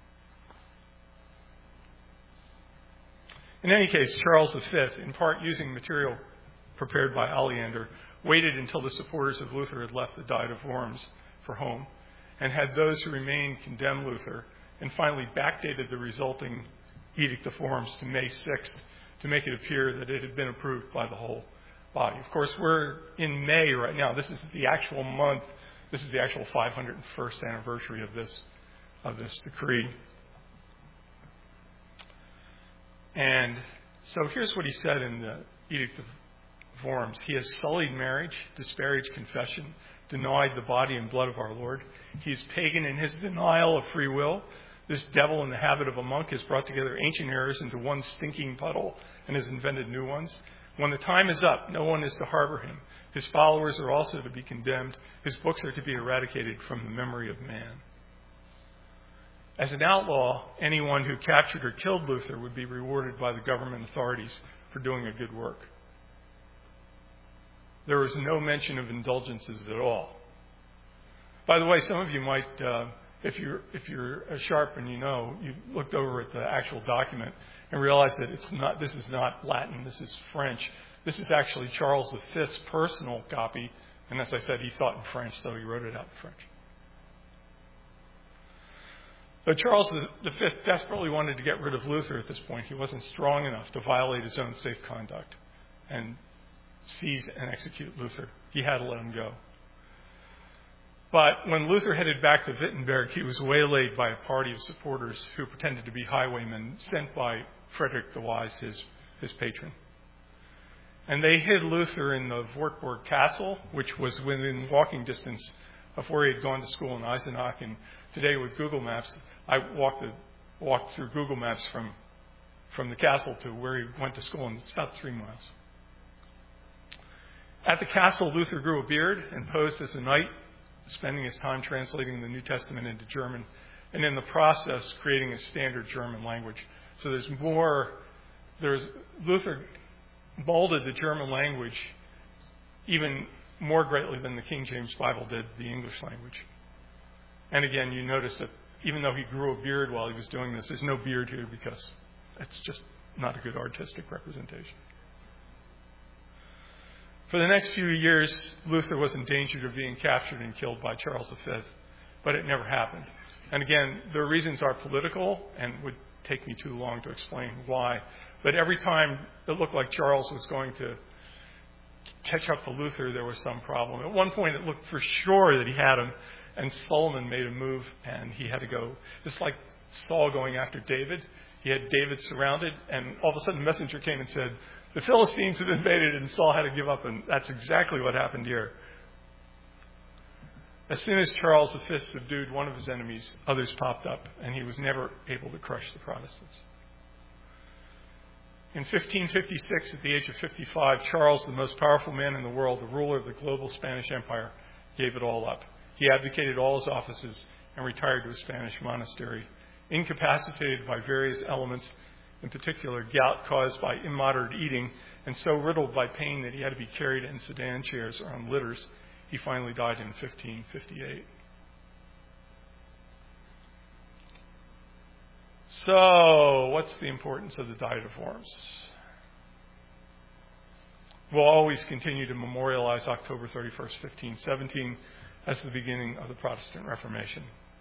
In any case, Charles the Fifth, in part using material prepared by Aleander, waited until the supporters of Luther had left the Diet of Worms for home, and had those who remained condemn Luther, and finally backdated the resulting Edict of Worms to May sixth to make it appear that it had been approved by the whole body. Of course, we're in May right now. This is the actual month. This is the actual five hundred first anniversary of this of this decree. And so here's what he said in the Edict of Worms. He has sullied marriage, disparaged confession, denied the body and blood of our Lord. He is pagan in his denial of free will. This devil in the habit of a monk has brought together ancient errors into one stinking puddle and has invented new ones. When the time is up, no one is to harbor him. His followers are also to be condemned. His books are to be eradicated from the memory of man. As an outlaw, anyone who captured or killed Luther would be rewarded by the government authorities for doing a good work. There was no mention of indulgences at all. By the way, some of you might, uh, if you're if you're sharp and you know, you looked over at the actual document and realized that it's not. This is not Latin. This is French. This is actually Charles the Fifth's personal copy. And as I said, he thought in French, so he wrote it out in French. But Charles the Fifth desperately wanted to get rid of Luther at this point. He wasn't strong enough to violate his own safe conduct and seize and execute Luther. He had to let him go. But when Luther headed back to Wittenberg, he was waylaid by a party of supporters who pretended to be highwaymen sent by Frederick the Wise, his, his patron. And they hid Luther in the Wartburg Castle, which was within walking distance of where he had gone to school in Eisenach. And today with Google Maps, I walked, the, walked through Google Maps from, from the castle to where he went to school, and it's about three miles. At the castle, Luther grew a beard and posed as a knight, spending his time translating the New Testament into German, and in the process creating a standard German language. So there's more, there's, Luther molded the German language even more greatly than the King James Bible did the English language. And again, you notice that even though he grew a beard while he was doing this, there's no beard here because it's just not a good artistic representation. For the next few years, Luther was in danger of being captured and killed by Charles the Fifth, but it never happened. And again, the reasons are political and would take me too long to explain why. But every time it looked like Charles was going to catch up to Luther, there was some problem. At one point, it looked for sure that he had him, and Solomon made a move, and he had to go. Just like Saul going after David, he had David surrounded, and all of a sudden, a messenger came and said, the Philistines had invaded, and Saul had to give up, and that's exactly what happened here. As soon as Charles the Fifth subdued one of his enemies, others popped up, and he was never able to crush the Protestants. In fifteen fifty-six, at the age of fifty-five, Charles, the most powerful man in the world, the ruler of the global Spanish Empire, gave it all up. He abdicated all his offices and retired to a Spanish monastery, incapacitated by various elements, in particular gout caused by immoderate eating, and so riddled by pain that he had to be carried in sedan chairs or on litters. He finally died in fifteen fifty-eight. So, what's the importance of the Diet of Worms? We'll always continue to memorialize October thirty-first, fifteen seventeen as the beginning of the Protestant Reformation.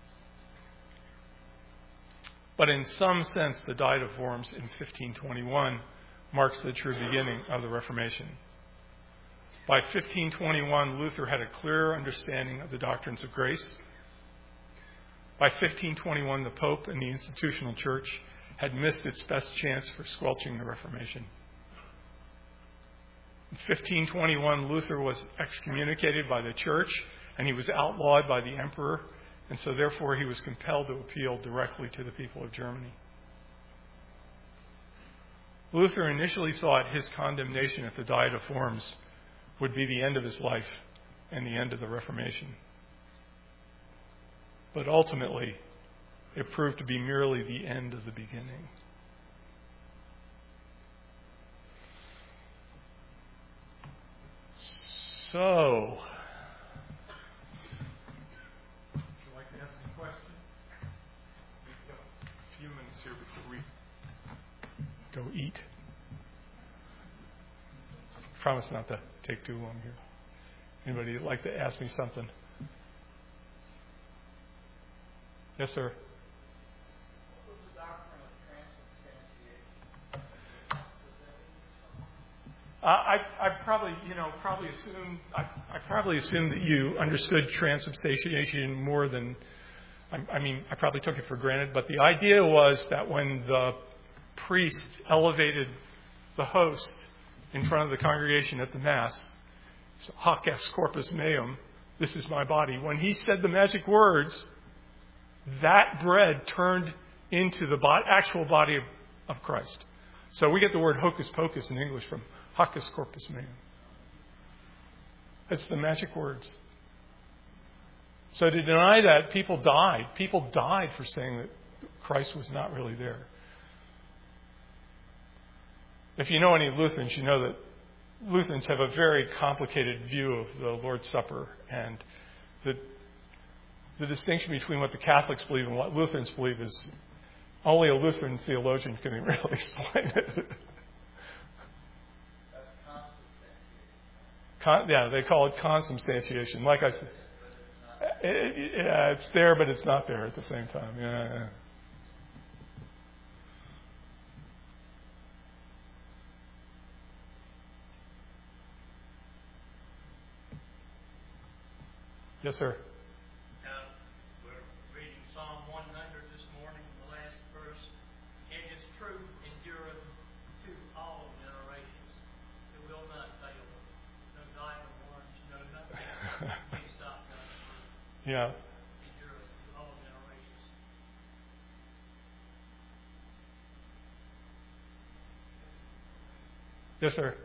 But in some sense, the Diet of Worms in fifteen twenty-one marks the true beginning of the Reformation. By fifteen twenty-one, Luther had a clearer understanding of the doctrines of grace. By fifteen twenty-one, the Pope and the institutional church had missed its best chance for squelching the Reformation. In fifteen twenty-one, Luther was excommunicated by the church, and he was outlawed by the emperor, and so therefore he was compelled to appeal directly to the people of Germany. Luther initially thought his condemnation at the Diet of Worms would be the end of his life and the end of the Reformation. But ultimately, it proved to be merely the end of the beginning. So, would you like to ask any questions? We've got a few minutes here before we go eat. Promise not to take too long here. Anybody like to ask me something? Yes, sir. What was the doctrine of transubstantiation? Uh, I, I probably, you know, probably assumed, I, I probably assumed that you understood transubstantiation more than, I, I mean, I probably took it for granted, but the idea was that when the priest elevated the host in front of the congregation at the Mass, so, hoc est corpus meum, this is my body. When he said the magic words, that bread turned into the bo- actual body of, of Christ. So we get the word hocus pocus in English from hoc est corpus meum. It's the magic words. So to deny that, people died. People died for saying that Christ was not really there. If you know any Lutherans, you know that Lutherans have a very complicated view of the Lord's Supper, and the the distinction between what the Catholics believe and what Lutherans believe is only a Lutheran theologian can really explain it. Con, yeah, they call it consubstantiation. Like I said, it, it, yeah, it's there, but it's not there at the same time. Yeah, yeah. Yes, sir. Uh, we're reading Psalm one hundred this morning, the last verse. And its truth endureth to all generations. It will not fail. No diamond ones, no nothing. Can't stop God's word. Yeah. Endureth to all generations. Yes, sir.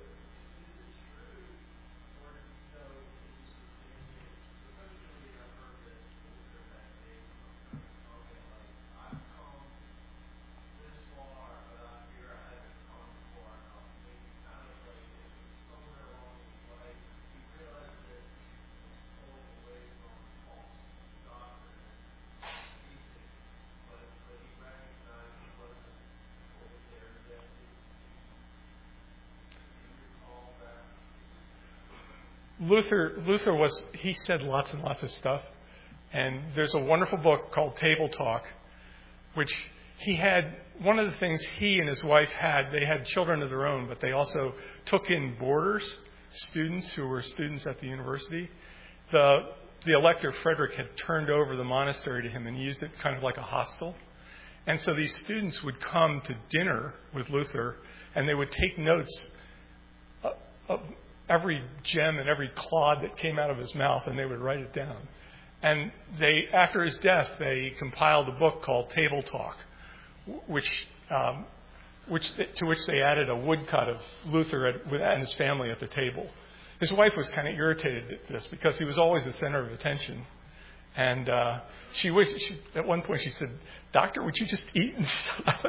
Luther, Luther was, he said lots and lots of stuff. And there's a wonderful book called Table Talk, which he had, one of the things he and his wife had, they had children of their own, but they also took in boarders, students who were students at the university. The, the elector Frederick had turned over the monastery to him and used it kind of like a hostel. And so these students would come to dinner with Luther, and they would take notes of, of every gem and every clod that came out of his mouth, and they would write it down. And they, after his death, they compiled a book called Table Talk, which, um, which to which they added a woodcut of Luther at, and his family at the table. His wife was kind of irritated at this because he was always the center of attention. And uh, she, wished, she at one point she said, "Doctor, would you just eat and stop?"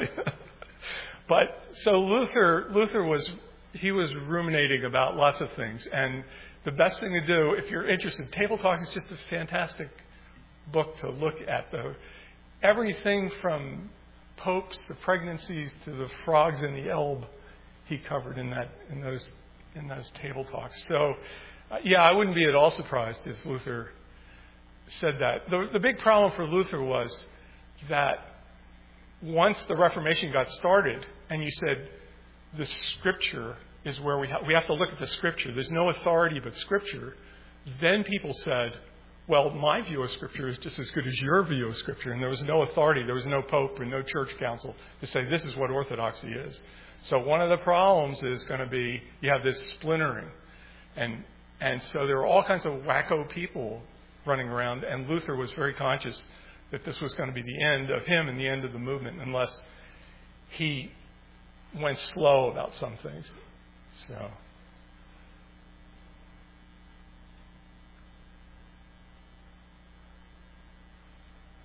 But so Luther, Luther was he was ruminating about lots of things, and the best thing to do if you're interested, Table Talk is just a fantastic book to look at. The everything from popes to pregnancies to the frogs in the Elbe, he covered in that in those in those Table Talks. So, uh, yeah, I wouldn't be at all surprised if Luther said that. The, the big problem for Luther was that once the Reformation got started, and you said the Scripture is where we ha- we have to look at the Scripture. There's no authority but Scripture. Then people said, well, my view of Scripture is just as good as your view of Scripture. And there was no authority. There was no pope and no church council to say this is what orthodoxy is. So one of the problems is going to be you have this splintering. And and so there were all kinds of wacko people running around. And Luther was very conscious that this was going to be the end of him and the end of the movement unless he went slow about some things. So...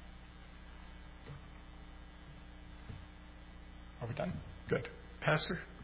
Are we done? Good. Pastor?